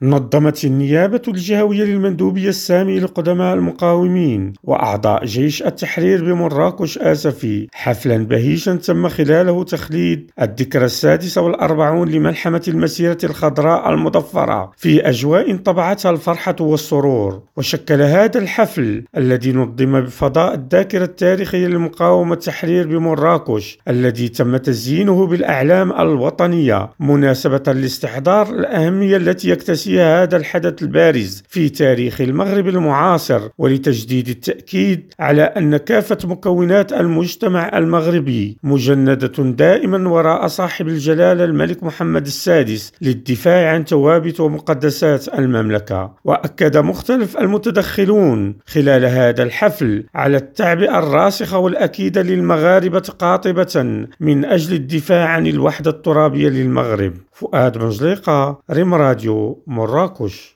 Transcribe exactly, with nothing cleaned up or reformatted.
نظمت النيابة الجهوية للمندوبية السامي لقدماء المقاومين وأعضاء جيش التحرير بمراكش آسفي حفلا بهيجا تم خلاله تخليد الذكرى السادسة والأربعون لملحمة المسيرة الخضراء المضفرة في أجواء طبعتها الفرحة والسرور. وشكل هذا الحفل الذي نظم بفضاء الذاكرة التاريخية للمقاومة التحرير بمراكش الذي تم تزيينه بالأعلام الوطنية مناسبة لاستحضار الأهمية التي يكتسي هذا الحدث البارز في تاريخ المغرب المعاصر، ولتجديد التأكيد على أن كافة مكونات المجتمع المغربي مجندة دائما وراء صاحب الجلالة الملك محمد السادس للدفاع عن ثوابت ومقدسات المملكة. وأكد مختلف المتدخلون خلال هذا الحفل على التعبئة الراسخة والأكيدة للمغاربة قاطبة من أجل الدفاع عن الوحدة الترابية للمغرب. فؤاد منجليقة، ريم راديو، مراكش.